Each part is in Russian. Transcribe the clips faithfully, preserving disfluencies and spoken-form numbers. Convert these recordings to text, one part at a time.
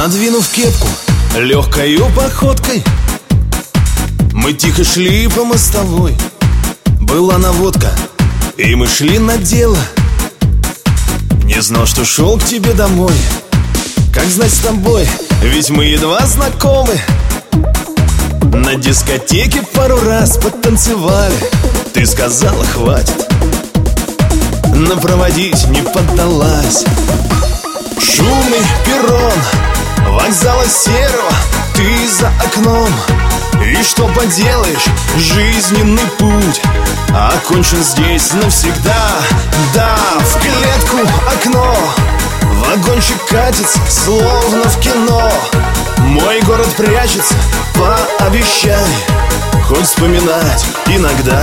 Надвинув кепку легкою походкой, мы тихо шли по мостовой. Была наводка, и мы шли на дело. Не знал, что шел к тебе домой. Как знать с тобой, ведь мы едва знакомы. На дискотеке пару раз подтанцевали. Ты сказала, хватит, но проводить не поддалась. Шумный перрон вокзала серого, ты за окном. И что поделаешь, жизненный путь окончен здесь навсегда. Да, в клетку окно, вагончик катится, словно в кино. Мой город прячется, пообещай хоть вспоминать иногда.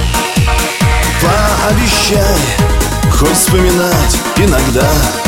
Пообещай хоть вспоминать иногда.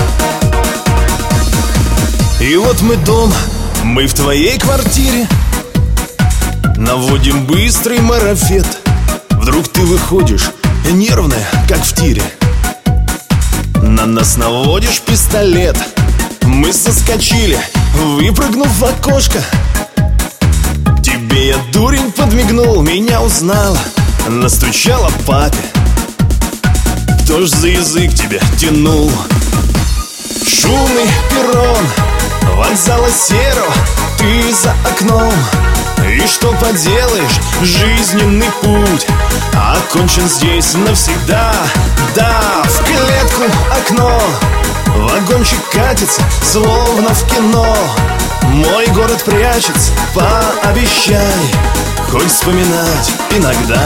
И вот мы дома, мы в твоей квартире. Наводим быстрый марафет. Вдруг ты выходишь, нервная, как в тире. На нас наводишь пистолет. Мы соскочили, выпрыгнув в окошко. Тебе я, дурень, подмигнул, меня узнала, настучала папе. Кто ж за язык тебя тянул? Шумный перрон вокзала серого, ты за окном. И что поделаешь, жизненный путь окончен здесь навсегда. Да, в клетку окно, вагончик катится, словно в кино. Мой город прячется, пообещай хоть вспоминать иногда.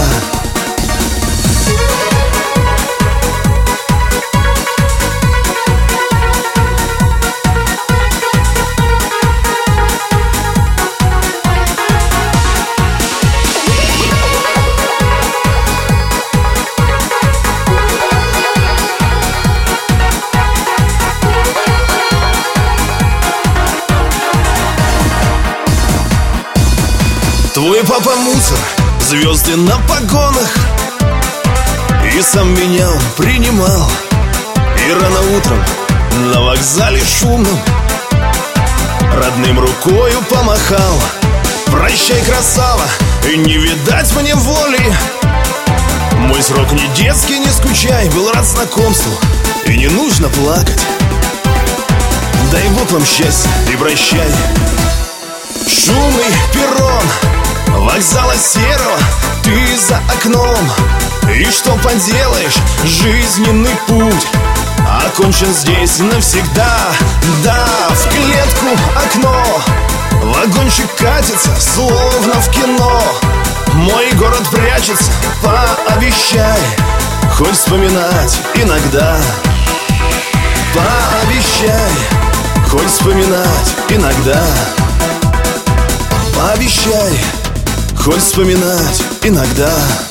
Твой папа мусор, звезды на погонах. И сам меня он принимал. И рано утром на вокзале шумном родным рукою помахал. Прощай, красава, и не видать мне воли. Мой срок не детский, не скучай. Был рад знакомству, и не нужно плакать. Дай Бог вам счастья и прощай. Шумный перрон вокзала серого, ты за окном. И что поделаешь, жизненный путь окончен здесь навсегда. Да, в клетку окно, вагончик катится, словно в кино. Мой город прячется, пообещай хоть вспоминать иногда. Пообещай хоть вспоминать иногда. Пообещай хоть вспоминать иногда.